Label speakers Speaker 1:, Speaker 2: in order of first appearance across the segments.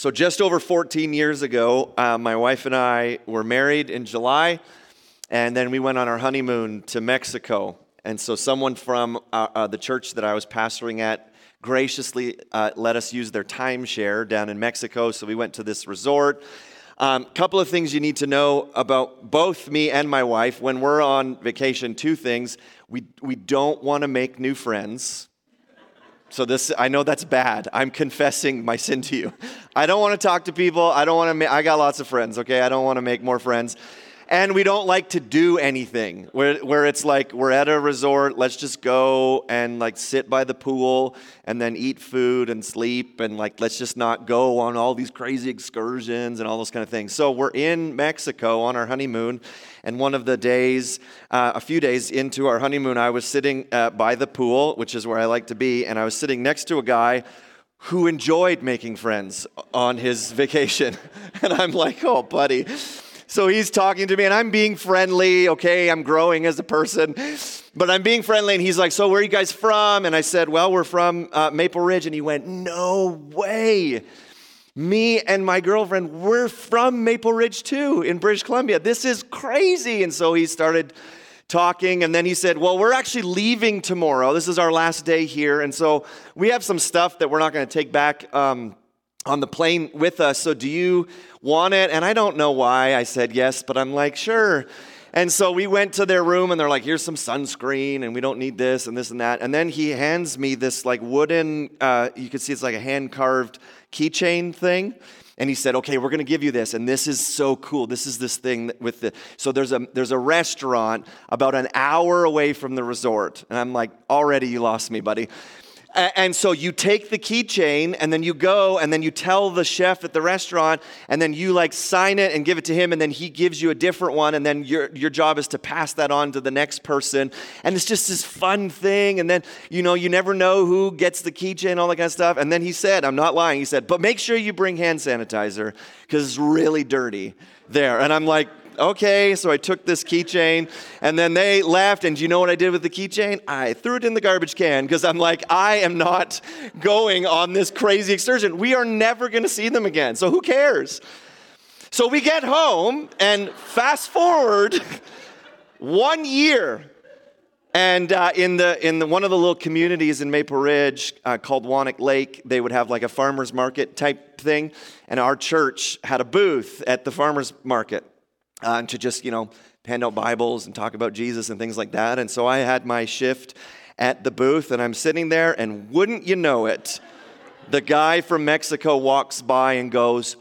Speaker 1: So just over 14 years ago, my wife and I were married in July, and then we went on our honeymoon to Mexico. And so someone from the church that I was pastoring at graciously let us use their timeshare down in Mexico. So we went to this resort. Couple of things you need to know about both me and my wife. When we're on vacation, two things. We don't want to make new friends. So I know that's bad. I'm confessing my sin to you. I don't want to talk to people. I got lots of friends, okay? I don't want to make more friends. And we don't like to do anything where it's like we're at a resort, let's just go and like sit by the pool and then eat food and sleep and like let's just not go on all these crazy excursions and all those kind of things. So we're in Mexico on our honeymoon, and one of the days, a few days into our honeymoon, I was sitting by the pool, which is where I like to be, and I was sitting next to a guy who enjoyed making friends on his vacation. And I'm like, oh, buddy. So he's talking to me, and I'm being friendly, okay? I'm growing as a person, but I'm being friendly, and he's like, so where are you guys from? And I said, well, we're from Maple Ridge, and he went, no way. Me and my girlfriend, we're from Maple Ridge too, in British Columbia. This is crazy. And so he started talking, and then he said, well, we're actually leaving tomorrow. This is our last day here, and so we have some stuff that we're not going to take back on the plane with us, so do you want it? And I don't know why I said yes, but I'm like, sure. And so we went to their room, and they're like, here's some sunscreen, and we don't need this and this and that. And then he hands me this like wooden, you can see it's like a hand-carved keychain thing. And he said, okay, we're going to give you this, and this is so cool. This is this thing with the, so there's a restaurant about an hour away from the resort. And I'm like, already you lost me, buddy. And so you take the keychain, and then you go, and then you tell the chef at the restaurant, and then you like sign it and give it to him, and then he gives you a different one, and then your job is to pass that on to the next person. And it's just this fun thing, and then, you never know who gets the keychain, all that kind of stuff. And then he said, I'm not lying, he said, but make sure you bring hand sanitizer, because it's really dirty there. And I'm like, okay, so I took this keychain, and then they left, and do you know what I did with the keychain? I threw it in the garbage can, because I'm like, I am not going on this crazy excursion. We are never going to see them again, so who cares? So we get home, and fast forward 1 year, and in the one of the little communities in Maple Ridge called Wannock Lake, they would have like a farmer's market type thing, and our church had a booth at the farmer's market. To just, hand out Bibles and talk about Jesus and things like that. And so I had my shift at the booth, and I'm sitting there, and wouldn't you know it, the guy from Mexico walks by and goes,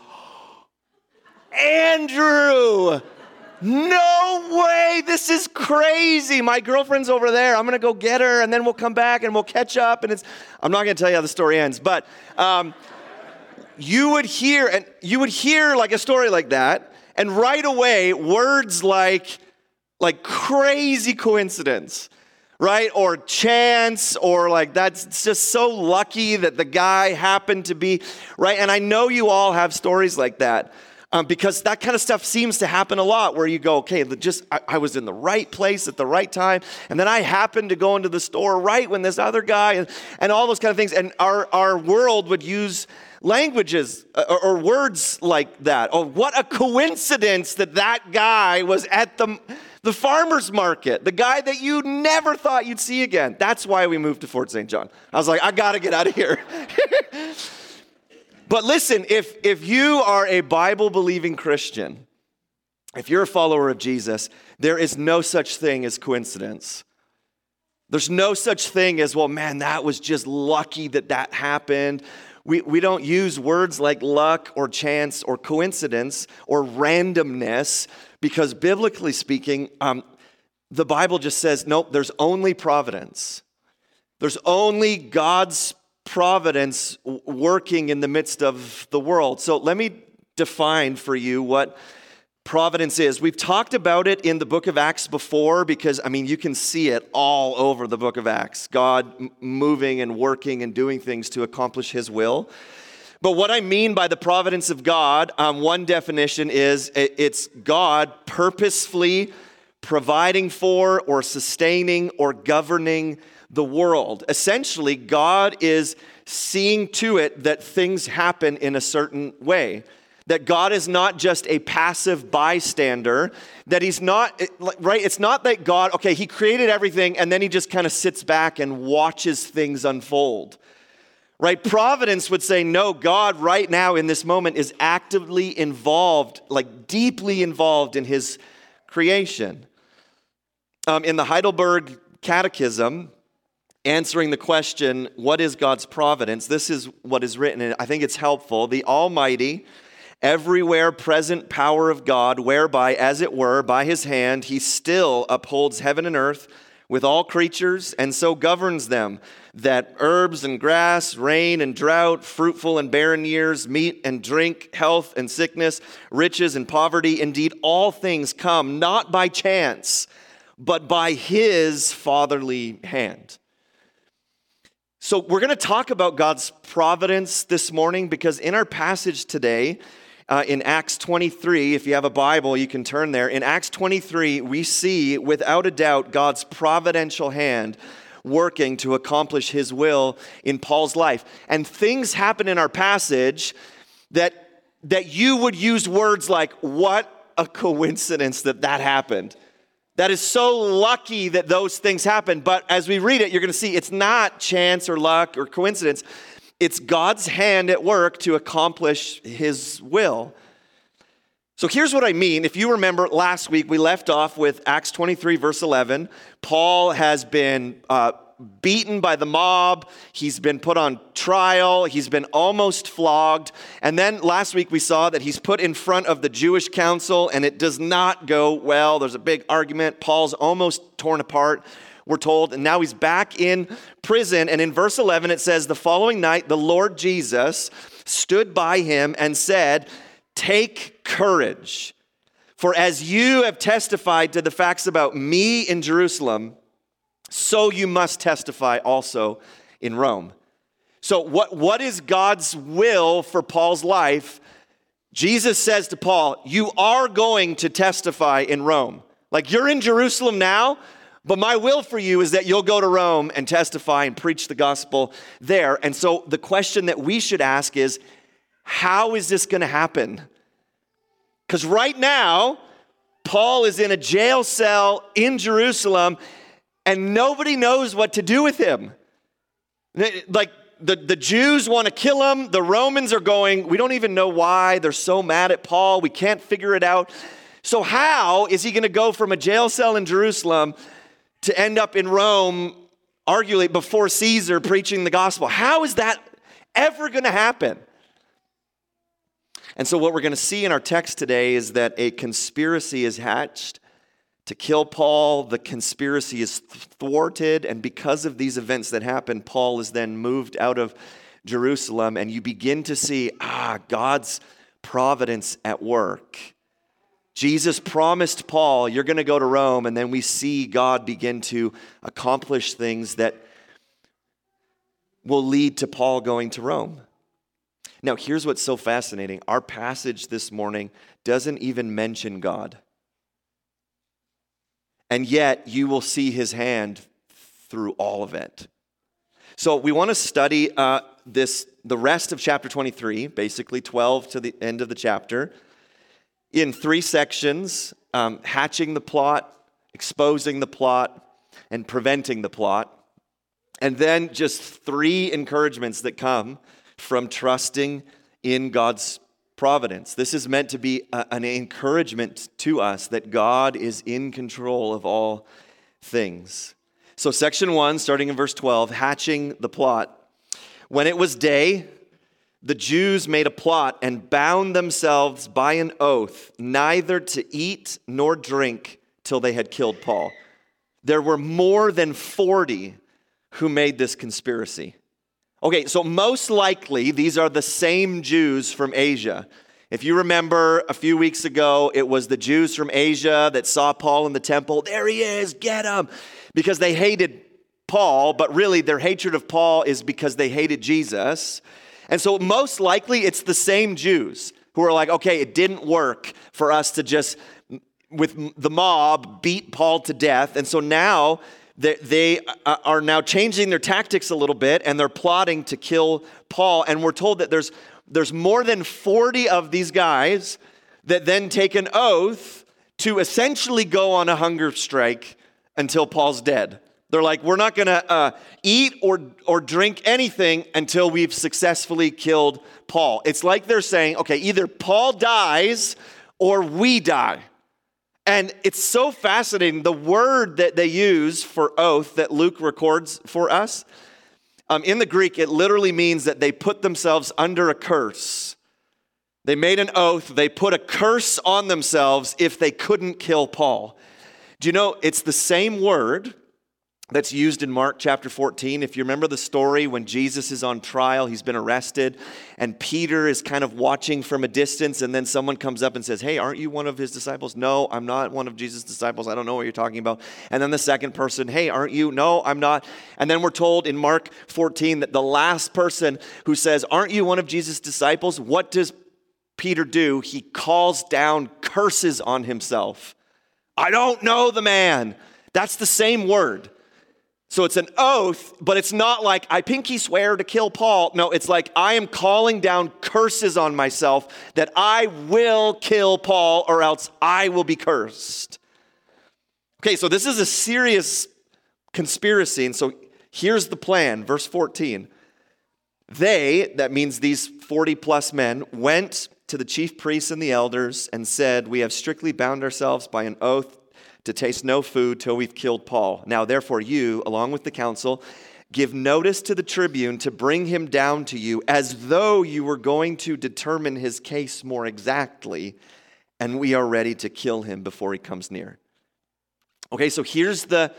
Speaker 1: Andrew, no way, this is crazy. My girlfriend's over there. I'm going to go get her, and then we'll come back, and we'll catch up. And I'm not going to tell you how the story ends, but you would hear like a story like that. And right away, words like crazy coincidence, right? Or chance, or like that's just so lucky that the guy happened to be, right? And I know you all have stories like that because that kind of stuff seems to happen a lot where you go, okay, I was in the right place at the right time, and then I happened to go into the store right when this other guy, and all those kind of things. And our world would use languages or words like that. Oh, what a coincidence that guy was at the farmer's market, the guy that you never thought you'd see again. That's why we moved to Fort St. John. I was like, I got to get out of here. But listen, if you are a Bible-believing Christian, if you're a follower of Jesus, there is no such thing as coincidence. There's no such thing as, well, man, that was just lucky that happened. We don't use words like luck or chance or coincidence or randomness because biblically speaking, the Bible just says, nope, there's only providence. There's only God's providence working in the midst of the world. So let me define for you what providence is. We've talked about it in the book of Acts before because, you can see it all over the book of Acts. God moving and working and doing things to accomplish His will. But what I mean by the providence of God, one definition is it's God purposefully providing for or sustaining or governing the world. Essentially, God is seeing to it that things happen in a certain way. That God is not just a passive bystander, that he's not, right? It's not that God, okay, he created everything and then he just kind of sits back and watches things unfold, right? Providence would say, no, God right now in this moment is actively involved, like deeply involved in his creation. In the Heidelberg Catechism, answering the question, what is God's providence? This is what is written, and I think it's helpful. The Almighty, everywhere present power of God, whereby, as it were, by his hand, he still upholds heaven and earth with all creatures, and so governs them, that herbs and grass, rain and drought, fruitful and barren years, meat and drink, health and sickness, riches and poverty, indeed all things come not by chance, but by his fatherly hand. So we're going to talk about God's providence this morning because in our passage today, in Acts 23, if you have a Bible, you can turn there. In Acts 23, we see without a doubt God's providential hand working to accomplish his will in Paul's life. And things happen in our passage that you would use words like, what a coincidence that happened. That is so lucky that those things happen. But as we read it, you're going to see it's not chance or luck or coincidence. It's God's hand at work to accomplish his will. So here's what I mean. If you remember last week, we left off with Acts 23, verse 11. Paul has been beaten by the mob. He's been put on trial. He's been almost flogged. And then last week we saw that he's put in front of the Jewish council and it does not go well. There's a big argument. Paul's almost torn apart, we're told. And now he's back in prison. And in verse 11 it says, the following night the Lord Jesus stood by him and said, take courage, for as you have testified to the facts about me in Jerusalem, so you must testify also in Rome. So what is God's will for Paul's life? Jesus says to Paul, you are going to testify in Rome. Like you're in Jerusalem now, but my will for you is that you'll go to Rome and testify and preach the gospel there. And so the question that we should ask is, how is this going to happen? Because right now, Paul is in a jail cell in Jerusalem and nobody knows what to do with him. Like the Jews want to kill him. The Romans are going, we don't even know why. They're so mad at Paul. We can't figure it out. So how is he going to go from a jail cell in Jerusalem to end up in Rome, arguably before Caesar, preaching the gospel? How is that ever going to happen? And so what we're going to see in our text today is that a conspiracy is hatched to kill Paul. The conspiracy is thwarted, and because of these events that happen, Paul is then moved out of Jerusalem, and you begin to see, God's providence at work. Jesus promised Paul, you're going to go to Rome, and then we see God begin to accomplish things that will lead to Paul going to Rome. Now, here's what's so fascinating. Our passage this morning doesn't even mention God. And yet, you will see his hand through all of it. So we want to study the rest of chapter 23, basically 12 to the end of the chapter, in 3 sections, hatching the plot, exposing the plot, and preventing the plot. And then just 3 encouragements that come from trusting in God's providence. This is meant to be an encouragement to us that God is in control of all things. So section 1, starting in verse 12, hatching the plot. When it was day, the Jews made a plot and bound themselves by an oath neither to eat nor drink till they had killed Paul. There were more than 40 who made this conspiracy. Okay, so most likely these are the same Jews from Asia. If you remember a few weeks ago, it was the Jews from Asia that saw Paul in the temple. There he is, get him! Because they hated Paul, but really their hatred of Paul is because they hated Jesus. And so most likely it's the same Jews who are like, okay, it didn't work for us to just, with the mob, beat Paul to death. And so now They are now changing their tactics a little bit, and they're plotting to kill Paul. And we're told that there's more than 40 of these guys that then take an oath to essentially go on a hunger strike until Paul's dead. They're like, we're not going to eat or drink anything until we've successfully killed Paul. It's like they're saying, okay, either Paul dies or we die. And it's so fascinating, the word that they use for oath that Luke records for us, in the Greek, it literally means that they put themselves under a curse. They made an oath, they put a curse on themselves if they couldn't kill Paul. Do you know, it's the same word that's used in Mark chapter 14. If you remember the story when Jesus is on trial, he's been arrested, and Peter is kind of watching from a distance, and then someone comes up and says, hey, aren't you one of his disciples? No, I'm not one of Jesus' disciples. I don't know what you're talking about. And then the second person, hey, aren't you? No, I'm not. And then we're told in Mark 14 that the last person who says, aren't you one of Jesus' disciples? What does Peter do? He calls down curses on himself. I don't know the man. That's the same word. So it's an oath, but it's not like I pinky swear to kill Paul. No, it's like I am calling down curses on myself that I will kill Paul or else I will be cursed. Okay, so this is a serious conspiracy. And so here's the plan, verse 14. They, that means these 40 plus men, went to the chief priests and the elders and said, we have strictly bound ourselves by an oath to taste no food till we've killed Paul. Now, therefore, you, along with the council, give notice to the tribune to bring him down to you as though you were going to determine his case more exactly, and we are ready to kill him before he comes near. Okay, so here's the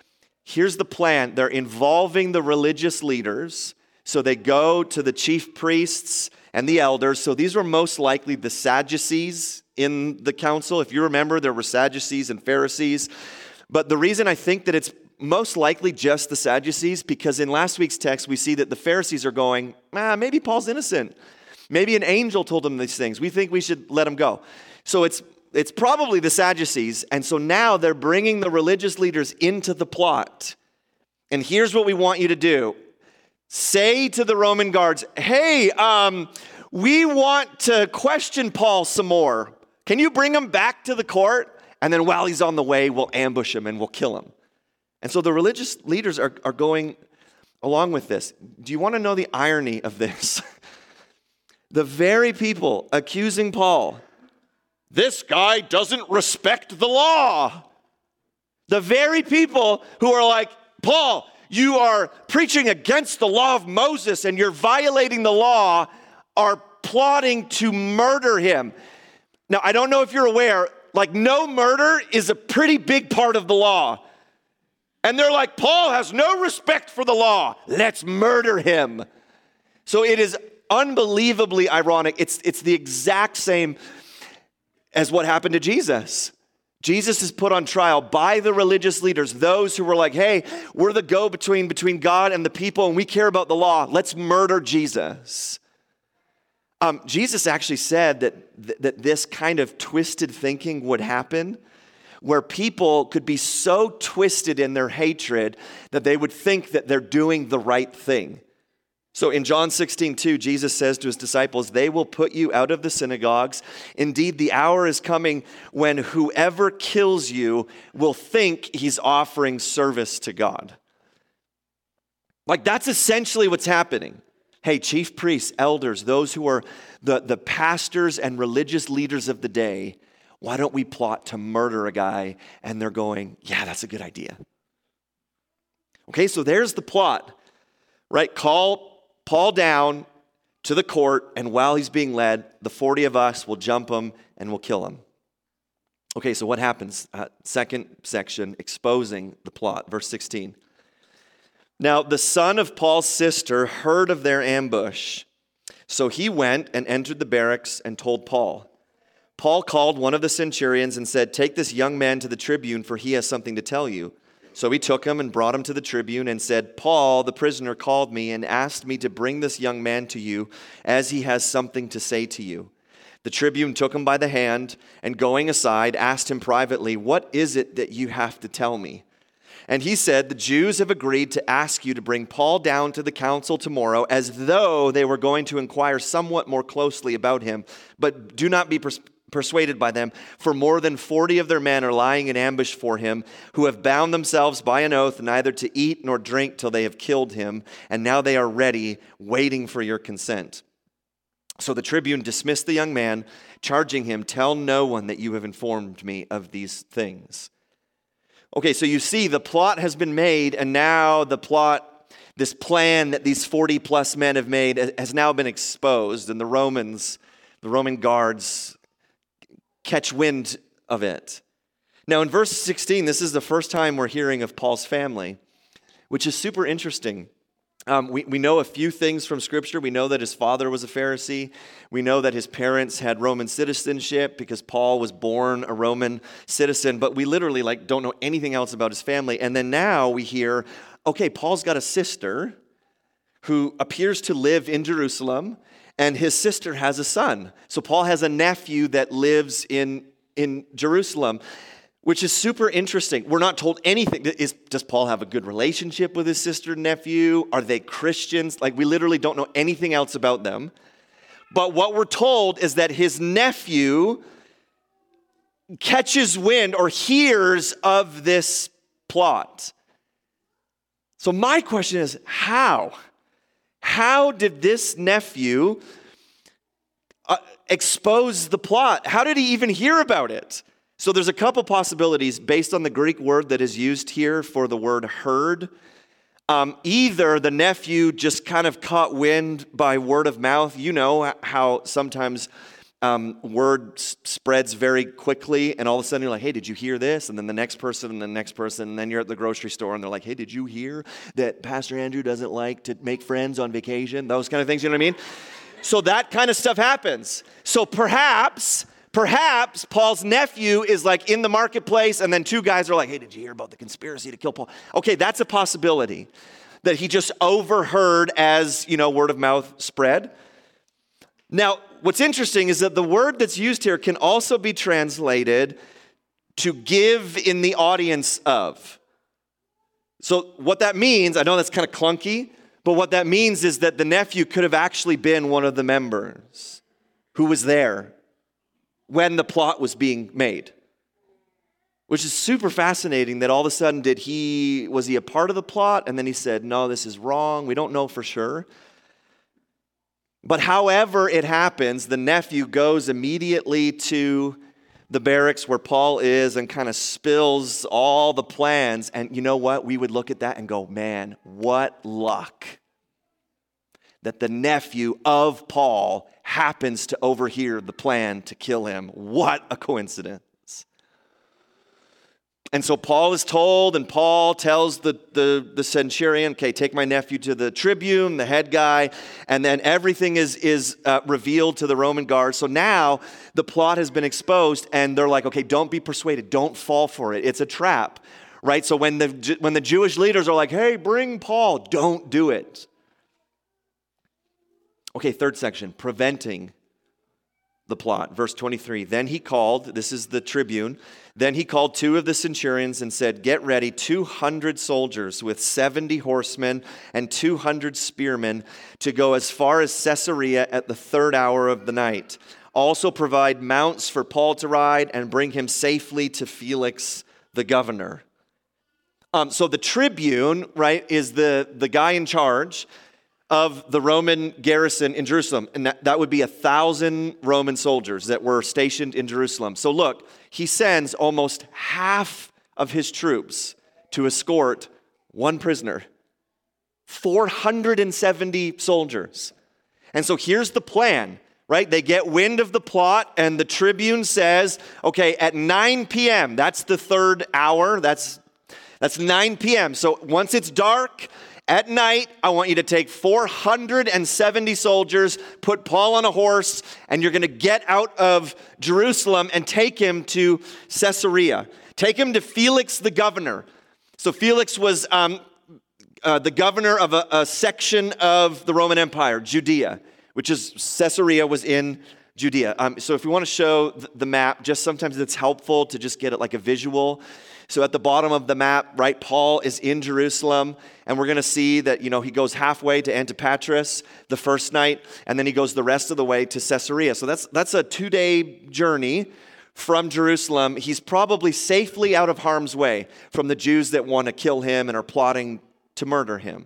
Speaker 1: plan. They're involving the religious leaders. So they go to the chief priests and the elders. So these were most likely the Sadducees in the council. If you remember, there were Sadducees and Pharisees. But the reason I think that it's most likely just the Sadducees, because in last week's text, we see that the Pharisees are going, maybe Paul's innocent. Maybe an angel told him these things. We think we should let him go. So it's probably the Sadducees. And so now they're bringing the religious leaders into the plot. And here's what we want you to do. Say to the Roman guards, hey, we want to question Paul some more. Can you bring him back to the court? And then while he's on the way, we'll ambush him and we'll kill him. And so the religious leaders are going along with this. Do you want to know the irony of this? The very people accusing Paul, this guy doesn't respect the law. The very people who are like, Paul, you are preaching against the law of Moses and you're violating the law, are plotting to murder him. Now, I don't know if you're aware, like no murder is a pretty big part of the law. And they're like, Paul has no respect for the law. Let's murder him. So it is unbelievably ironic. It's the exact same as what happened to Jesus. Jesus is put on trial by the religious leaders, those who were like, hey, we're the go-between between God and the people, and we care about the law. Let's murder Jesus. Jesus actually said that this kind of twisted thinking would happen, where people could be so twisted in their hatred that they would think that they're doing the right thing. So in John 16:2, Jesus says to his disciples, they will put you out of the synagogues. Indeed, the hour is coming when whoever kills you will think he's offering service to God. Like that's essentially what's happening. Hey, chief priests, elders, those who are the pastors and religious leaders of the day, why don't we plot to murder a guy? And they're going, yeah, that's a good idea. Okay, so there's the plot, right? Call Paul down to the court, and while he's being led, the 40 of us will jump him and we'll kill him. Okay, so what happens? Second section, exposing the plot, verse 16. Now, the son of Paul's sister heard of their ambush, so he went and entered the barracks and told Paul. Paul called one of the centurions and said, take this young man to the tribune, for he has something to tell you. So he took him and brought him to the tribune and said, Paul, the prisoner, called me and asked me to bring this young man to you, as he has something to say to you. The tribune took him by the hand and going aside, asked him privately, what is it that you have to tell me? And he said, the Jews have agreed to ask you to bring Paul down to the council tomorrow as though they were going to inquire somewhat more closely about him. But do not be persuaded by them, for more than 40 of their men are lying in ambush for him, who have bound themselves by an oath neither to eat nor drink till they have killed him. And now they are ready, waiting for your consent. So the tribune dismissed the young man, charging him, tell no one that you have informed me of these things. Okay, so you see the plot has been made, and now the plot, this plan that these 40 plus men have made has now been exposed, and the Roman guards catch wind of it. Now in verse 16, this is the first time we're hearing of Paul's family, which is super interesting. We know a few things from Scripture. We know that his father was a Pharisee. We know that his parents had Roman citizenship because Paul was born a Roman citizen. But we literally don't know anything else about his family. And then now we hear, okay, Paul's got a sister who appears to live in Jerusalem, and his sister has a son. So Paul has a nephew that lives in Jerusalem, which is super interesting. We're not told anything. Does Paul have a good relationship with his sister and nephew? Are they Christians? We literally don't know anything else about them. But what we're told is that his nephew catches wind or hears of this plot. So my question is, how? How did this nephew expose the plot? How did he even hear about it? So there's a couple possibilities based on the Greek word that is used here for the word heard. Either the nephew just kind of caught wind by word of mouth. You know how sometimes word spreads very quickly, and all of a sudden you're like, hey, did you hear this? And then the next person, and the next person, and then you're at the grocery store, and they're like, hey, did you hear that Pastor Andrew doesn't like to make friends on vacation? Those kind of things, you know what I mean? So that kind of stuff happens. So perhaps Paul's nephew is in the marketplace, and then two guys are like, hey, did you hear about the conspiracy to kill Paul? Okay, that's a possibility that he just overheard as, word of mouth spread. Now, what's interesting is that the word that's used here can also be translated to give in the audience of. So what that means, I know that's kind of clunky, but what that means is that the nephew could have actually been one of the members who was there when the plot was being made, which is super fascinating that all of a sudden was he a part of the plot? And then he said, no, this is wrong. We don't know for sure. But however it happens, the nephew goes immediately to the barracks where Paul is and kind of spills all the plans. And you know what? We would look at that and go, man, what luck that the nephew of Paul happens to overhear the plan to kill him. What a coincidence. And so Paul is told, and Paul tells the centurion, okay, take my nephew to the tribune, the head guy, and then everything is revealed to the Roman guards. So now the plot has been exposed, and they're like, okay, don't be persuaded. Don't fall for it. It's a trap, right? So when the Jewish leaders are like, hey, bring Paul, don't do it. Okay, third section, preventing the plot. Verse 23, then he called, this is the tribune, then he called two of the centurions and said, get ready 200 soldiers with 70 horsemen and 200 spearmen to go as far as Caesarea at the third hour of the night. Also provide mounts for Paul to ride and bring him safely to Felix the governor. So the tribune, right, is the guy in charge of the Roman garrison in Jerusalem. And that would be 1,000 Roman soldiers that were stationed in Jerusalem. So look, he sends almost half of his troops to escort one prisoner. 470 soldiers. And so here's the plan, right? They get wind of the plot, and the tribune says, okay, at 9 p.m., that's the third hour, that's 9 p.m. So once it's dark, at night, I want you to take 470 soldiers, put Paul on a horse, and you're going to get out of Jerusalem and take him to Caesarea. Take him to Felix the governor. So Felix was the governor of a section of the Roman Empire, Judea, which is Caesarea was in Judea. So if we want to show the map, just sometimes it's helpful to just get it like a visual. So at the bottom of the map, right, Paul is in Jerusalem, and we're going to see that, he goes halfway to Antipatris the first night, and then he goes the rest of the way to Caesarea. So that's a 2-day journey from Jerusalem. He's probably safely out of harm's way from the Jews that want to kill him and are plotting to murder him.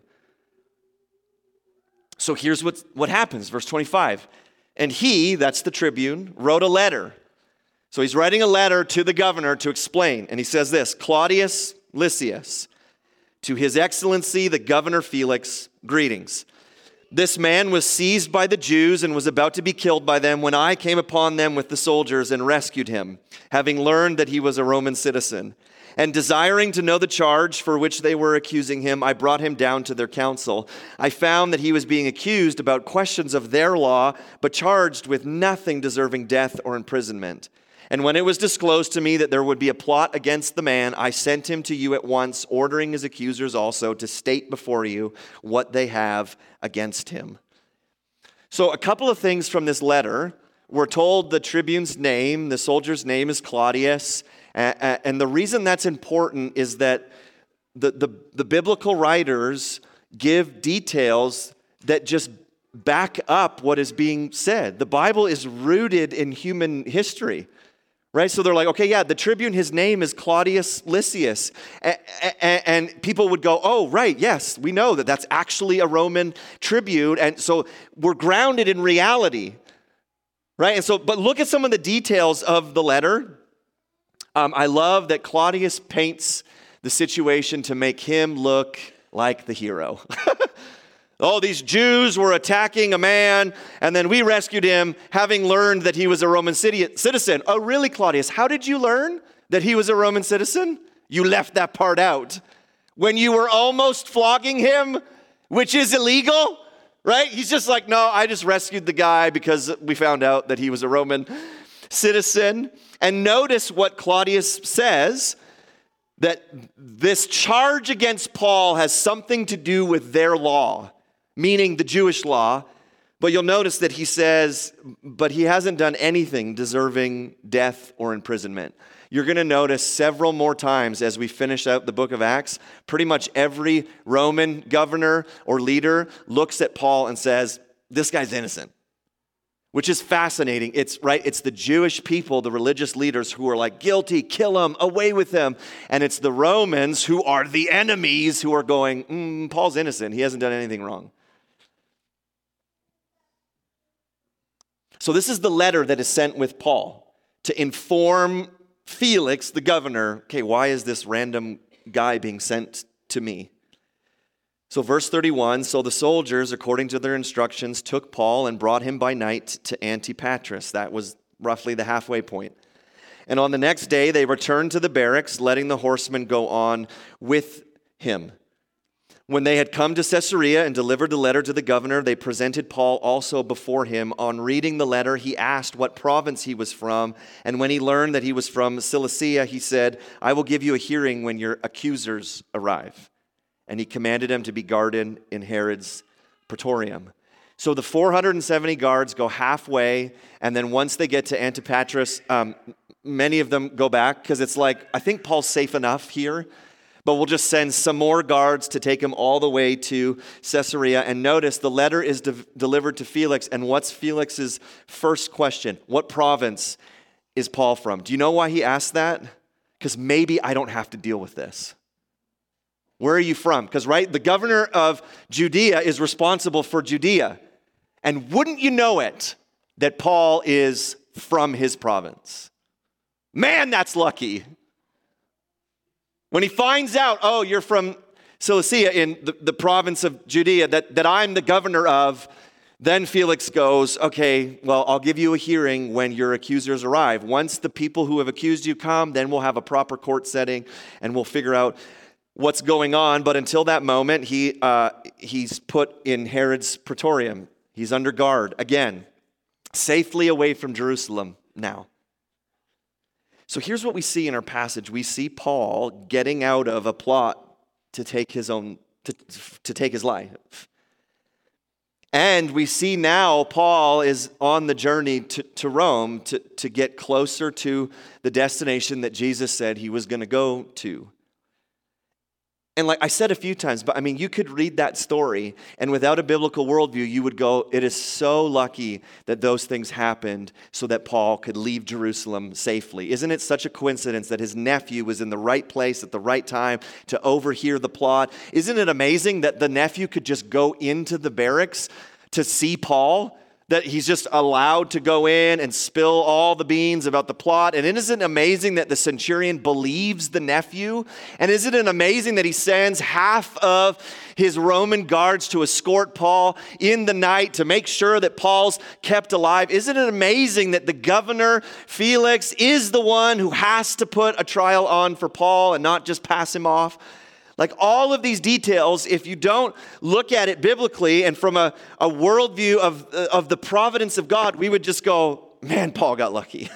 Speaker 1: So here's what happens, verse 25. And he, that's the tribune, wrote a letter. So he's writing a letter to the governor to explain. And he says this, Claudius Lysias, to his excellency, the governor Felix, greetings. This man was seized by the Jews and was about to be killed by them when I came upon them with the soldiers and rescued him, having learned that he was a Roman citizen. And desiring to know the charge for which they were accusing him, I brought him down to their council. I found that he was being accused about questions of their law, but charged with nothing deserving death or imprisonment. And when it was disclosed to me that there would be a plot against the man, I sent him to you at once, ordering his accusers also to state before you what they have against him. So a couple of things from this letter. We're told the tribune's name, the soldier's name is Claudius. And the reason that's important is that the biblical writers give details that just back up what is being said. The Bible is rooted in human history, right? So they're like, okay, yeah, the tribune, his name is Claudius Lysias. And people would go, oh, right, yes, we know that that's actually a Roman tribune. And so we're grounded in reality, right? And so, but look at some of the details of the letter. I love that Claudius paints the situation to make him look like the hero. Oh, these Jews were attacking a man, and then we rescued him, having learned that he was a Roman citizen. Oh, really, Claudius? How did you learn that he was a Roman citizen? You left that part out. When you were almost flogging him, which is illegal, right? He's just like, no, I just rescued the guy because we found out that he was a Roman citizen. And notice what Claudius says, that this charge against Paul has something to do with their law, meaning the Jewish law. But you'll notice that he says, but he hasn't done anything deserving death or imprisonment. You're going to notice several more times as we finish out the book of Acts, pretty much every Roman governor or leader looks at Paul and says, this guy's innocent. Which is fascinating. It's the Jewish people, the religious leaders who are like, guilty, kill him, away with him. And it's the Romans who are the enemies who are going, Paul's innocent. He hasn't done anything wrong. So this is the letter that is sent with Paul to inform Felix, the governor, okay, why is this random guy being sent to me? So verse 31, so the soldiers, according to their instructions, took Paul and brought him by night to Antipatris. That was roughly the halfway point. And on the next day, they returned to the barracks, letting the horsemen go on with him. When they had come to Caesarea and delivered the letter to the governor, they presented Paul also before him. On reading the letter, he asked what province he was from. And when he learned that he was from Cilicia, he said, I will give you a hearing when your accusers arrive. And he commanded them to be guarded in Herod's praetorium. So the 470 guards go halfway, and then once they get to Antipatris, many of them go back, because it's like, I think Paul's safe enough here, but we'll just send some more guards to take him all the way to Caesarea. And notice the letter is delivered to Felix, and what's Felix's first question? What province is Paul from? Do you know why he asked that? Because maybe I don't have to deal with this. Where are you from? Because, right, the governor of Judea is responsible for Judea. And wouldn't you know it, that Paul is from his province? Man, that's lucky. When he finds out, oh, you're from Cilicia in the province of Judea that I'm the governor of, then Felix goes, okay, well, I'll give you a hearing when your accusers arrive. Once the people who have accused you come, then we'll have a proper court setting and we'll figure out what's going on. But until that moment, he's put in Herod's praetorium. He's under guard, again, safely away from Jerusalem now. So here's what we see in our passage. We see Paul getting out of a plot to take his life. And we see now Paul is on the journey to Rome to get closer to the destination that Jesus said he was going to go to. And like I said a few times, but I mean, you could read that story, and without a biblical worldview, you would go, it is so lucky that those things happened so that Paul could leave Jerusalem safely. Isn't it such a coincidence that his nephew was in the right place at the right time to overhear the plot? Isn't it amazing that the nephew could just go into the barracks to see Paul? That he's just allowed to go in and spill all the beans about the plot. And isn't it amazing that the centurion believes the nephew? And isn't it amazing that he sends half of his Roman guards to escort Paul in the night to make sure that Paul's kept alive? Isn't it amazing that the governor, Felix, is the one who has to put a trial on for Paul and not just pass him off? Like all of these details, if you don't look at it biblically and from a worldview of the providence of God, we would just go, man, Paul got lucky.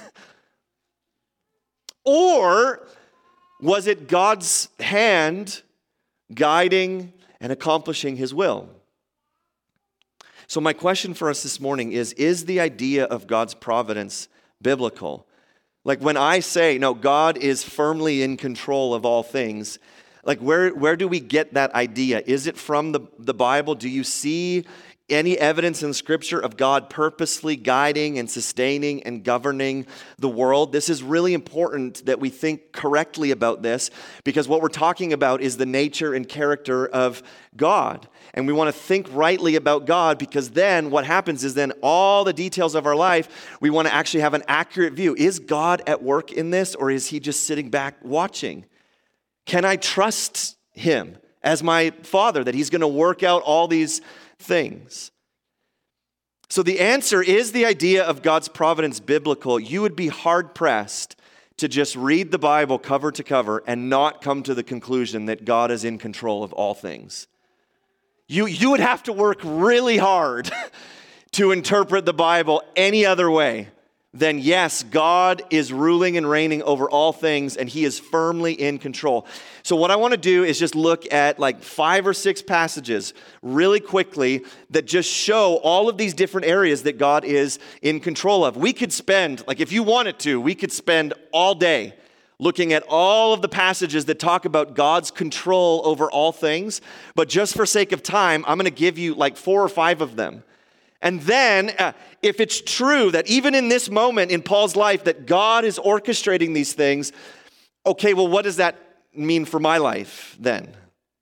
Speaker 1: Or was it God's hand guiding and accomplishing his will? So my question for us this morning is the idea of God's providence biblical? Like when I say, no, God is firmly in control of all things, like where do we get that idea? Is it from the Bible? Do you see any evidence in Scripture of God purposely guiding and sustaining and governing the world? This is really important that we think correctly about this, because what we're talking about is the nature and character of God. And we want to think rightly about God, because then what happens is then all the details of our life, we want to actually have an accurate view. Is God at work in this, or is he just sitting back watching? Can I trust him as my father, that he's going to work out all these things? So the answer is the idea of God's providence biblical. You would be hard-pressed to just read the Bible cover to cover and not come to the conclusion that God is in control of all things. You would have to work really hard to interpret the Bible any other way then yes, God is ruling and reigning over all things, and he is firmly in control. So what I want to do is just look at like 5 or 6 passages really quickly that just show all of these different areas that God is in control of. We could spend, like if you wanted to, we could spend all day looking at all of the passages that talk about God's control over all things, but just for sake of time, I'm going to give you like 4 or 5 of them. And then, if it's true that even in this moment in Paul's life that God is orchestrating these things, okay, well, what does that mean for my life then?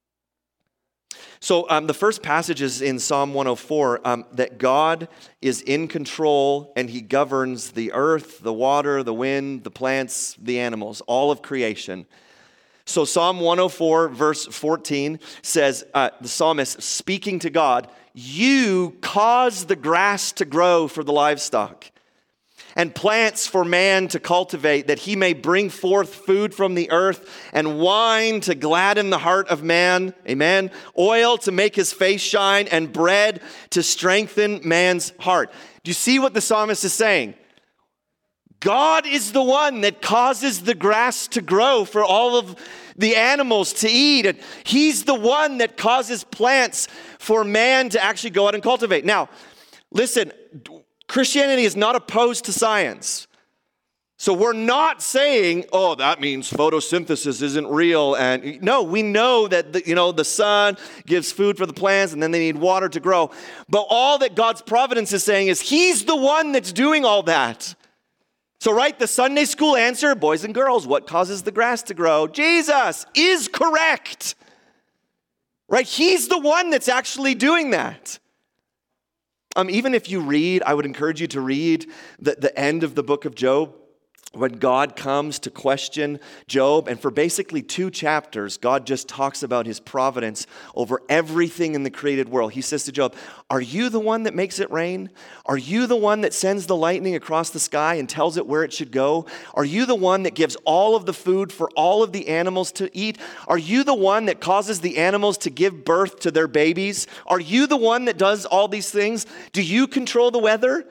Speaker 1: So the first passage is in Psalm 104, that God is in control and he governs the earth, the water, the wind, the plants, the animals, all of creation. So Psalm 104, verse 14 says, the psalmist speaking to God, "You cause the grass to grow for the livestock, and plants for man to cultivate, that he may bring forth food from the earth, and wine to gladden the heart of man." Amen. "Oil to make his face shine, and bread to strengthen man's heart." Do you see what the psalmist is saying? God is the one that causes the grass to grow for all of the animals to eat. And he's the one that causes plants for man to actually go out and cultivate. Now, listen, Christianity is not opposed to science. So we're not saying, oh, that means photosynthesis isn't real. And no, we know that the sun gives food for the plants and then they need water to grow. But all that God's providence is saying is he's the one that's doing all that. So, right, the Sunday school answer, boys and girls, what causes the grass to grow? Jesus is correct. Right? He's the one that's actually doing that. Even if you read, I would encourage you to read the end of the book of Job, when God comes to question Job. And for basically 2 chapters, God just talks about his providence over everything in the created world. He says to Job, "Are you the one that makes it rain? Are you the one that sends the lightning across the sky and tells it where it should go? Are you the one that gives all of the food for all of the animals to eat? Are you the one that causes the animals to give birth to their babies? Are you the one that does all these things? Do you control the weather?"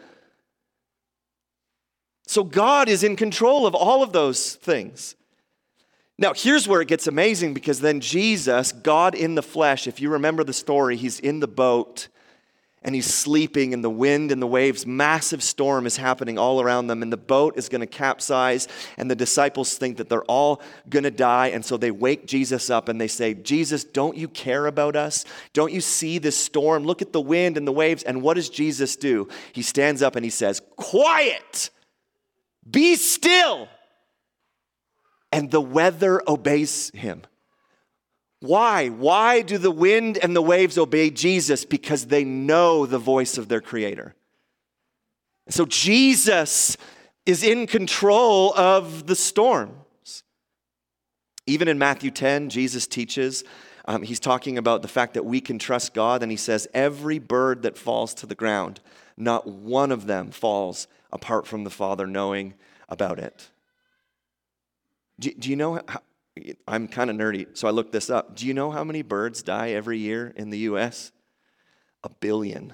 Speaker 1: So God is in control of all of those things. Now, here's where it gets amazing, because then Jesus, God in the flesh, if you remember the story, he's in the boat And he's sleeping, and the wind and the waves, massive storm is happening all around them, and the boat is going to capsize, and the disciples think that they're all going to die, and so they wake Jesus up and they say, Jesus, don't you care about us? Don't you see this storm? Look at the wind and the waves. And what does Jesus do? He stands up and he says, quiet, be still. And the weather obeys him. Why? Why do the wind and the waves obey Jesus? Because they know the voice of their Creator. So Jesus is in control of the storms. Even in Matthew 10, Jesus teaches, he's talking about the fact that we can trust God, and he says, every bird that falls to the ground, not one of them falls apart from the Father knowing about it. Do you know how? I'm kind of nerdy, so I looked this up. Do you know how many birds die every year in the U.S.? 1 billion.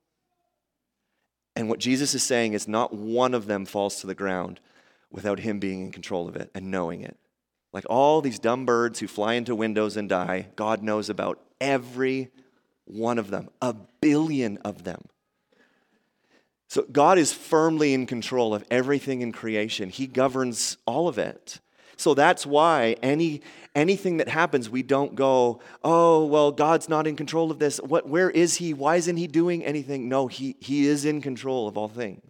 Speaker 1: And what Jesus is saying is not one of them falls to the ground without him being in control of it and knowing it. Like all these dumb birds who fly into windows and die, God knows about every one of them. 1 billion of them. So God is firmly in control of everything in creation. He governs all of it. So that's why anything that happens, we don't go, oh, well, God's not in control of this. Where is he? Why isn't he doing anything? No, he is in control of all things.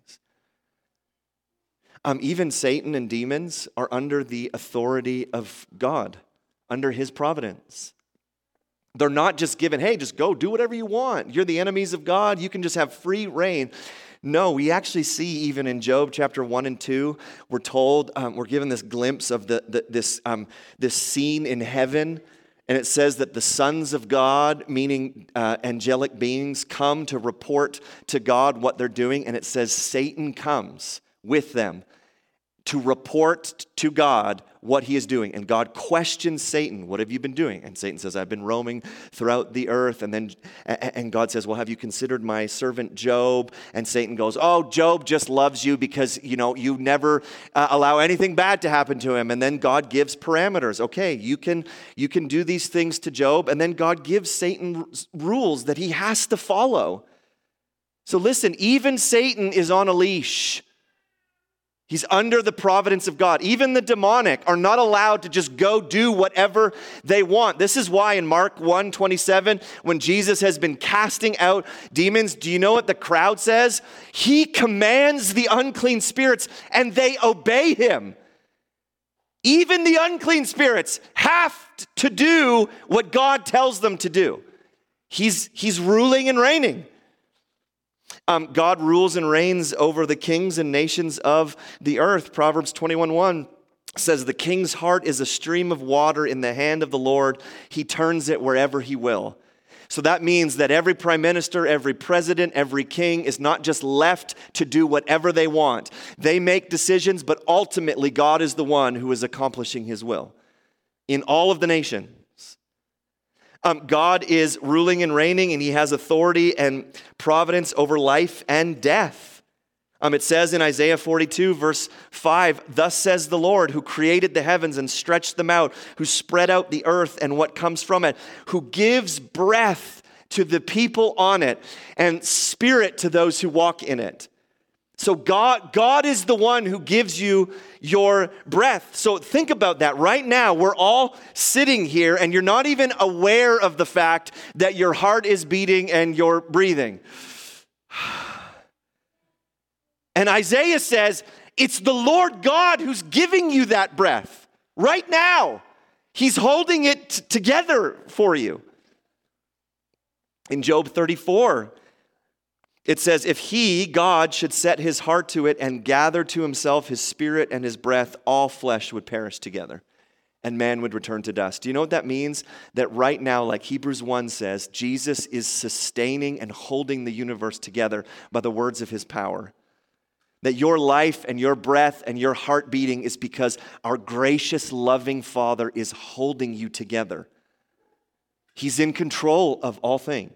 Speaker 1: Even Satan and demons are under the authority of God, under his providence. They're not just given, hey, just go do whatever you want. You're the enemies of God. You can just have free reign. No, we actually see even in Job chapter 1 and 2, we're told, we're given this glimpse of this scene in heaven, and it says that the sons of God, meaning angelic beings, come to report to God what they're doing, and it says Satan comes with them to report to God what he is doing. And God questions Satan, what have you been doing? And Satan says, I've been roaming throughout the earth. And God says, well, have you considered my servant Job? And Satan goes, oh, Job just loves you because, you never allow anything bad to happen to him. And then God gives parameters. Okay, you can do these things to Job. And then God gives Satan rules that he has to follow. So listen, even Satan is on a leash. He's under the providence of God. Even the demonic are not allowed to just go do whatever they want. This is why in Mark 1:27, when Jesus has been casting out demons, do you know what the crowd says? He commands the unclean spirits and they obey him. Even the unclean spirits have to do what God tells them to do. He's ruling and reigning. God rules and reigns over the kings and nations of the earth. Proverbs 21:1 says, the king's heart is a stream of water in the hand of the Lord. He turns it wherever he will. So that means that every prime minister, every president, every king is not just left to do whatever they want. They make decisions, but ultimately God is the one who is accomplishing his will in all of the nations. God is ruling and reigning, and he has authority and providence over life and death. It says in Isaiah 42, verse 5, thus says the Lord, who created the heavens and stretched them out, who spread out the earth and what comes from it, who gives breath to the people on it and spirit to those who walk in it. So God is the one who gives you your breath. So think about that. Right now, we're all sitting here and you're not even aware of the fact that your heart is beating and you're breathing. And Isaiah says, it's the Lord God who's giving you that breath right now. He's holding it together for you. In Job 34, it says, if he, God, should set his heart to it and gather to himself his spirit and his breath, all flesh would perish together and man would return to dust. Do you know what that means? That right now, like Hebrews 1 says, Jesus is sustaining and holding the universe together by the words of his power. That your life and your breath and your heart beating is because our gracious, loving Father is holding you together. He's in control of all things.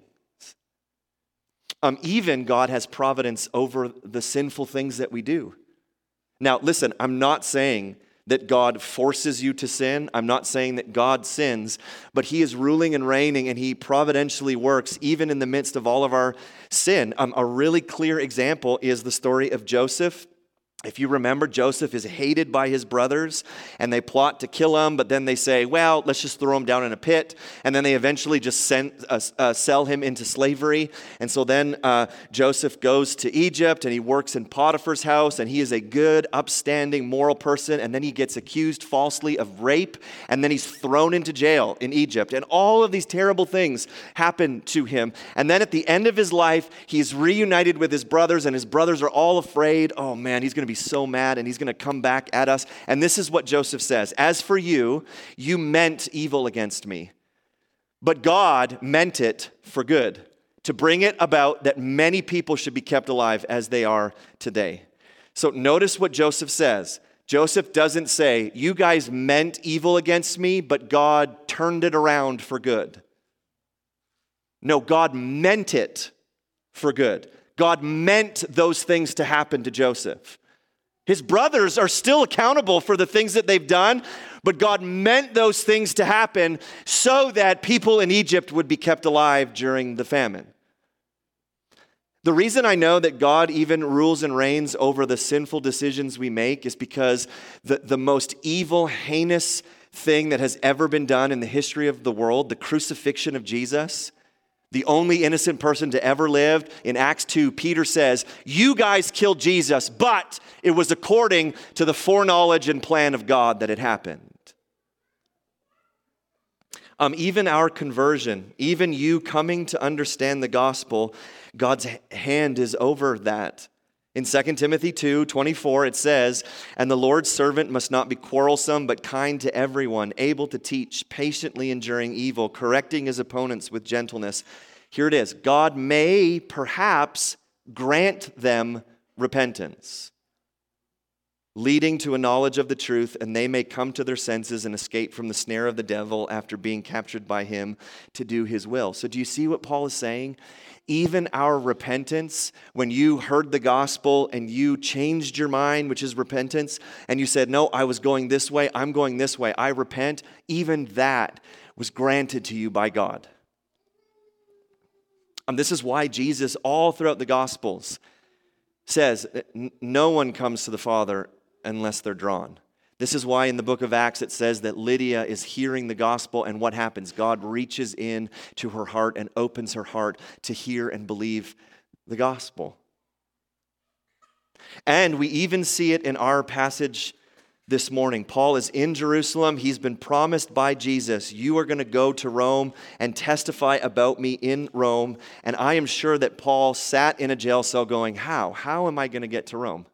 Speaker 1: Even God has providence over the sinful things that we do. Now, listen, I'm not saying that God forces you to sin. I'm not saying that God sins, but he is ruling and reigning, and he providentially works even in the midst of all of our sin. A really clear example is the story of Joseph. If you remember, Joseph is hated by his brothers, and they plot to kill him, but then they say, well, let's just throw him down in a pit, and then they eventually just sell him into slavery. And so then Joseph goes to Egypt, and he works in Potiphar's house, and he is a good, upstanding, moral person, and then he gets accused falsely of rape, and then he's thrown into jail in Egypt. And all of these terrible things happen to him. And then at the end of his life, he's reunited with his brothers, and his brothers are all afraid, oh man, he's going to be so mad and he's going to come back at us. And this is what Joseph says: as for you, you meant evil against me, but God meant it for good, to bring it about that many people should be kept alive as they are today. So notice what Joseph says. Joseph doesn't say, you guys meant evil against me, but God turned it around for good. No, God meant it for good. God meant those things to happen to Joseph. His brothers are still accountable for the things that they've done, but God meant those things to happen so that people in Egypt would be kept alive during the famine. The reason I know that God even rules and reigns over the sinful decisions we make is because the most evil, heinous thing that has ever been done in the history of the world, the crucifixion of Jesus, the only innocent person to ever live, in Acts 2, Peter says, you guys killed Jesus, but it was according to the foreknowledge and plan of God that it happened. Even our conversion, even you coming to understand the gospel, God's hand is over that. In 2 Timothy 2:24, it says, and the Lord's servant must not be quarrelsome, but kind to everyone, able to teach, patiently enduring evil, correcting his opponents with gentleness. Here it is. God may perhaps grant them repentance, leading to a knowledge of the truth, and they may come to their senses and escape from the snare of the devil after being captured by him to do his will. So do you see what Paul is saying? Even our repentance, when you heard the gospel and you changed your mind, which is repentance, and you said, no, I was going this way, I'm going this way, I repent, even that was granted to you by God. This is why Jesus, all throughout the Gospels, says no one comes to the Father unless they're drawn. This is why in the book of Acts it says that Lydia is hearing the gospel, and what happens? God reaches in to her heart and opens her heart to hear and believe the gospel. And we even see it in our passage this morning. Paul is in Jerusalem. He's been promised by Jesus, you are going to go to Rome and testify about me in Rome. And I am sure that Paul sat in a jail cell going, how? How am I going to get to Rome?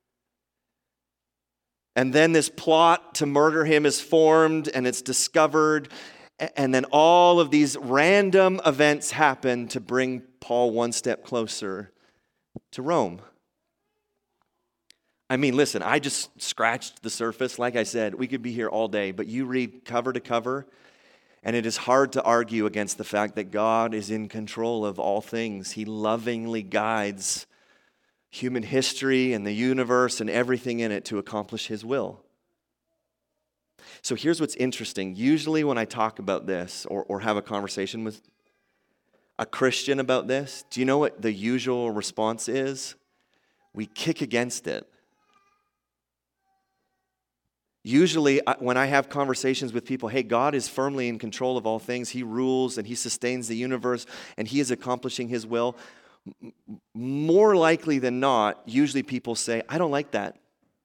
Speaker 1: And then this plot to murder him is formed and it's discovered. And then all of these random events happen to bring Paul one step closer to Rome. I mean, listen, I just scratched the surface. Like I said, we could be here all day, but you read cover to cover, and it is hard to argue against the fact that God is in control of all things. He lovingly guides human history and the universe and everything in it to accomplish his will. So here's what's interesting. Usually when I talk about this or have a conversation with a Christian about this, do you know what the usual response is? We kick against it. Usually when I have conversations with people, hey, God is firmly in control of all things. He rules and he sustains the universe and he is accomplishing his will. More likely than not, usually people say, I don't like that.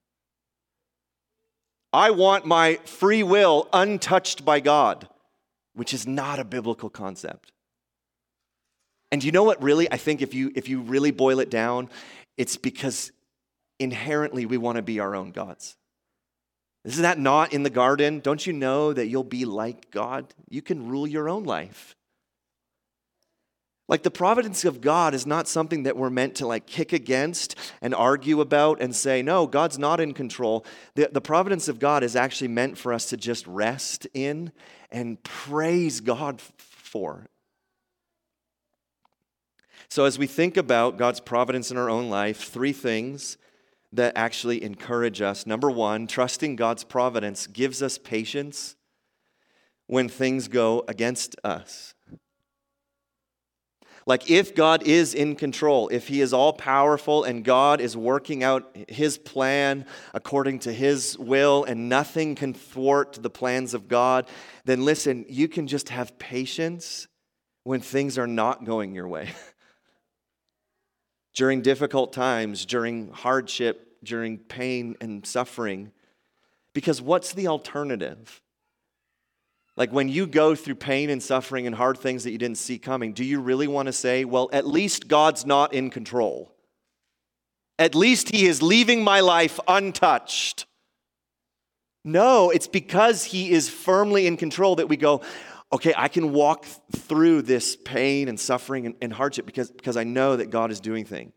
Speaker 1: I want my free will untouched by God, which is not a biblical concept. And you know what really, I think if you really boil it down, it's because inherently we want to be our own gods. Is that not in the garden? Don't you know that you'll be like God? You can rule your own life. Like the providence of God is not something that we're meant to like kick against and argue about and say, no, God's not in control. The providence of God is actually meant for us to just rest in and praise God for. So as we think about God's providence in our own life, three things that actually encourage us. Number one, trusting God's providence gives us patience when things go against us. Like if God is in control, if he is all powerful and God is working out his plan according to his will and nothing can thwart the plans of God, then listen, you can just have patience when things are not going your way. During difficult times, during hardship, during pain and suffering. Because what's the alternative? Like when you go through pain and suffering and hard things that you didn't see coming, do you really want to say, well, at least God's not in control? At least he is leaving my life untouched. No, it's because he is firmly in control that we go, okay, I can walk through this pain and suffering and hardship because I know that God is doing things.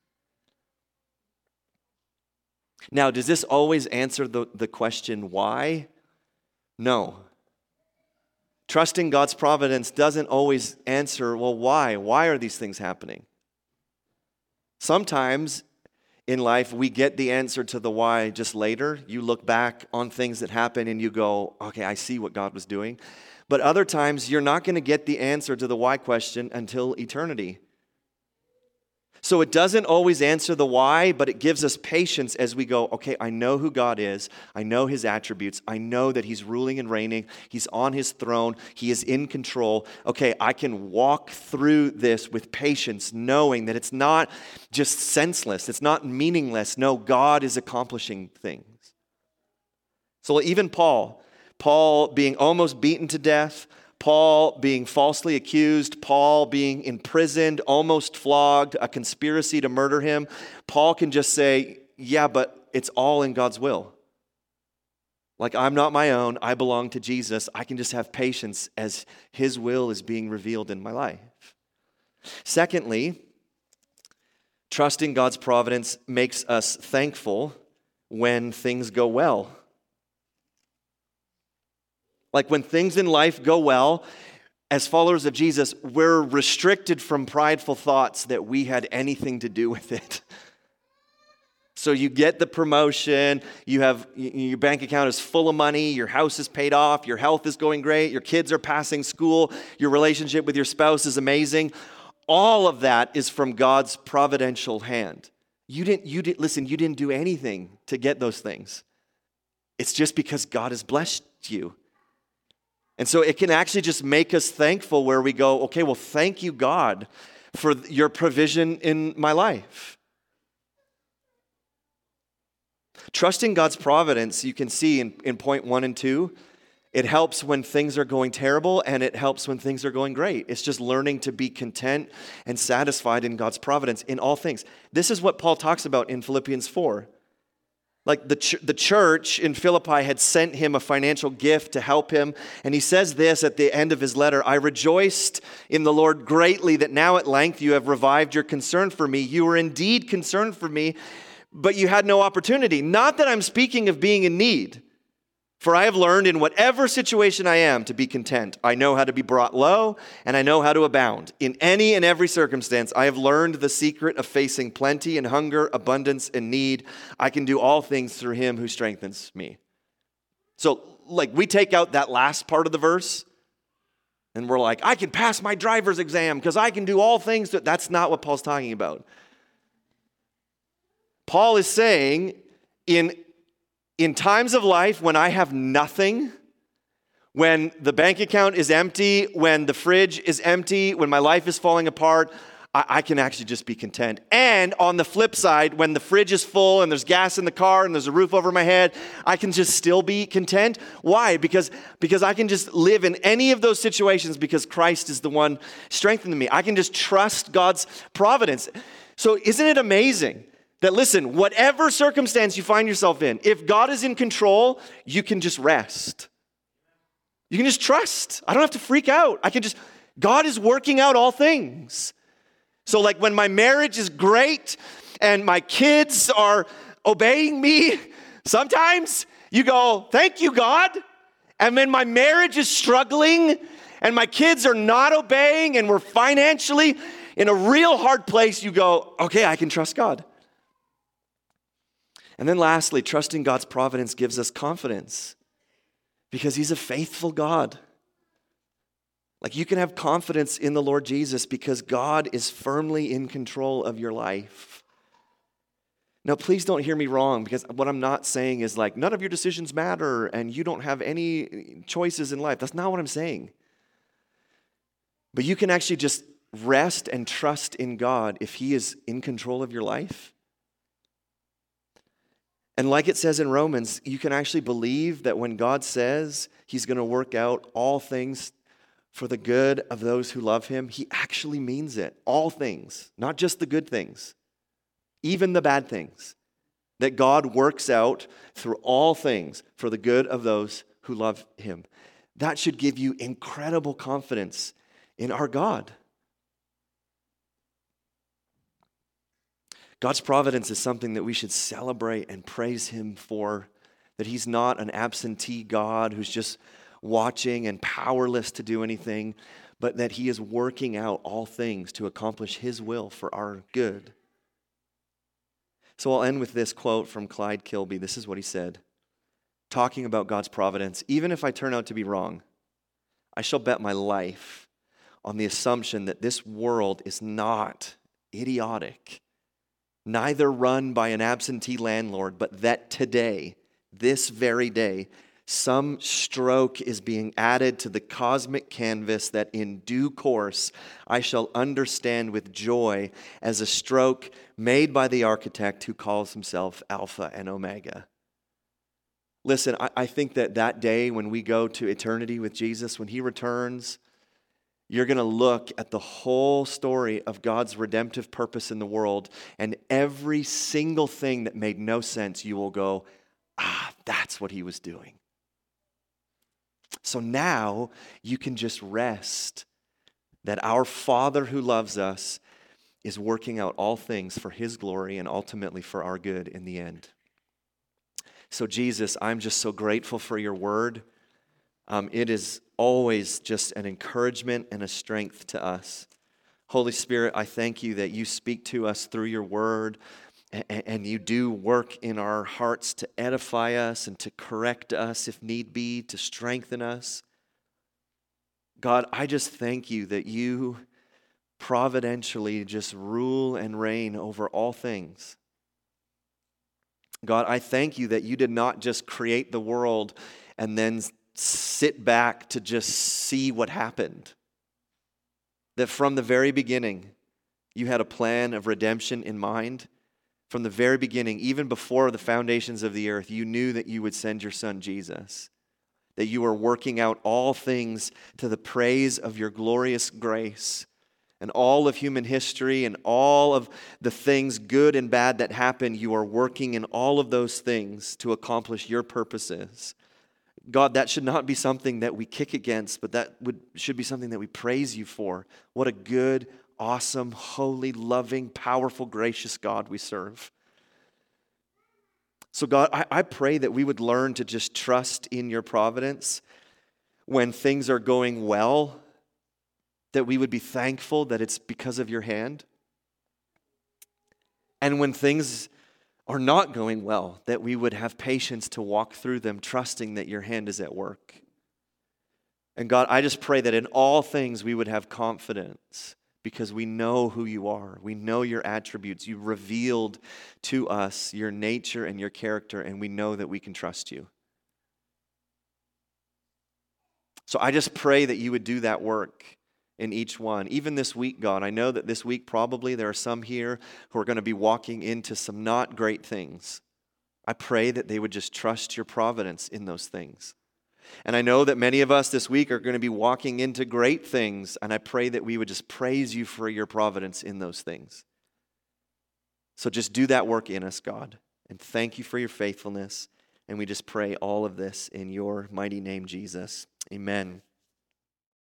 Speaker 1: Now, does this always answer the question why? No. Trusting God's providence doesn't always answer, well, why? Why are these things happening? Sometimes in life, we get the answer to the why just later. You look back on things that happen and you go, okay, I see what God was doing. But other times, you're not going to get the answer to the why question until eternity. So it doesn't always answer the why, but it gives us patience as we go, okay, I know who God is. I know his attributes. I know that he's ruling and reigning. He's on his throne. He is in control. Okay, I can walk through this with patience, knowing that it's not just senseless. It's not meaningless. No, God is accomplishing things. So even Paul being almost beaten to death, Paul being falsely accused, Paul being imprisoned, almost flogged, a conspiracy to murder him, Paul can just say, yeah, but it's all in God's will. Like I'm not my own, I belong to Jesus. I can just have patience as his will is being revealed in my life. Secondly, trusting God's providence makes us thankful when things go well. Like when things in life go well, as followers of Jesus, we're restricted from prideful thoughts that we had anything to do with it. So you get the promotion, your bank account is full of money, your house is paid off, your health is going great, your kids are passing school, your relationship with your spouse is amazing. All of that is from God's providential hand. You didn't do anything to get those things. It's just because God has blessed you. And so it can actually just make us thankful where we go, okay, well, thank you, God, for your provision in my life. Trusting God's providence, you can see in point 1 and 2, it helps when things are going terrible and it helps when things are going great. It's just learning to be content and satisfied in God's providence in all things. This is what Paul talks about in Philippians 4. Like the church in Philippi had sent him a financial gift to help him. And he says this at the end of his letter, I rejoiced in the Lord greatly that now at length you have revived your concern for me. You were indeed concerned for me, but you had no opportunity. Not that I'm speaking of being in need. For I have learned in whatever situation I am to be content. I know how to be brought low, and I know how to abound. In any and every circumstance, I have learned the secret of facing plenty and hunger, abundance and need. I can do all things through him who strengthens me. So, we take out that last part of the verse, and we're like, I can pass my driver's exam because I can do all things. That's not what Paul's talking about. Paul is saying, in times of life when I have nothing, when the bank account is empty, when the fridge is empty, when my life is falling apart, I can actually just be content. And on the flip side, when the fridge is full and there's gas in the car and there's a roof over my head, I can just still be content. Why? Because I can just live in any of those situations because Christ is the one strengthening me. I can just trust God's providence. So isn't it amazing? That listen, whatever circumstance you find yourself in, if God is in control, you can just rest. You can just trust. I don't have to freak out. God is working out all things. So when my marriage is great and my kids are obeying me, sometimes you go, thank you, God. And when my marriage is struggling and my kids are not obeying and we're financially in a real hard place, you go, okay, I can trust God. And then lastly, trusting God's providence gives us confidence because he's a faithful God. Like, you can have confidence in the Lord Jesus because God is firmly in control of your life. Now, please don't hear me wrong, because what I'm not saying is like none of your decisions matter and you don't have any choices in life. That's not what I'm saying. But you can actually just rest and trust in God if he is in control of your life. And like it says in Romans, you can actually believe that when God says he's going to work out all things for the good of those who love him, he actually means it. All things, not just the good things, even the bad things, that God works out through all things for the good of those who love him. That should give you incredible confidence in our God. God's providence is something that we should celebrate and praise him for, that he's not an absentee God who's just watching and powerless to do anything, but that he is working out all things to accomplish his will for our good. So I'll end with this quote from Clyde Kilby. This is what he said, talking about God's providence. Even if I turn out to be wrong, I shall bet my life on the assumption that this world is not idiotic, neither run by an absentee landlord, but that today, this very day, some stroke is being added to the cosmic canvas that in due course I shall understand with joy as a stroke made by the architect who calls himself Alpha and Omega. Listen, I think that day when we go to eternity with Jesus, when he returns, you're going to look at the whole story of God's redemptive purpose in the world, and every single thing that made no sense, you will go, that's what he was doing. So now you can just rest that our Father who loves us is working out all things for his glory and ultimately for our good in the end. So Jesus, I'm just so grateful for your word. It is always just an encouragement and a strength to us. Holy Spirit, I thank you that you speak to us through your word, and you do work in our hearts to edify us and to correct us if need be, to strengthen us. God, I just thank you that you providentially just rule and reign over all things. God, I thank you that you did not just create the world and then sit back to just see what happened. That from the very beginning, you had a plan of redemption in mind. From the very beginning, even before the foundations of the earth, you knew that you would send your son Jesus. That you were working out all things to the praise of your glorious grace. And all of human history and all of the things, good and bad, that happen, you are working in all of those things to accomplish your purposes. God, that should not be something that we kick against, but should be something that we praise you for. What a good, awesome, holy, loving, powerful, gracious God we serve. So God, I pray that we would learn to just trust in your providence when things are going well, that we would be thankful that it's because of your hand. And when things are not going well, that we would have patience to walk through them, trusting that your hand is at work. And God, I just pray that in all things we would have confidence because we know who you are. We know your attributes. You revealed to us your nature and your character, and we know that we can trust you. So I just pray that you would do that work in each one. Even this week, God, I know that this week probably there are some here who are going to be walking into some not great things. I pray that they would just trust your providence in those things. And I know that many of us this week are going to be walking into great things, and I pray that we would just praise you for your providence in those things. So just do that work in us, God, and thank you for your faithfulness. And we just pray all of this in your mighty name, Jesus. Amen.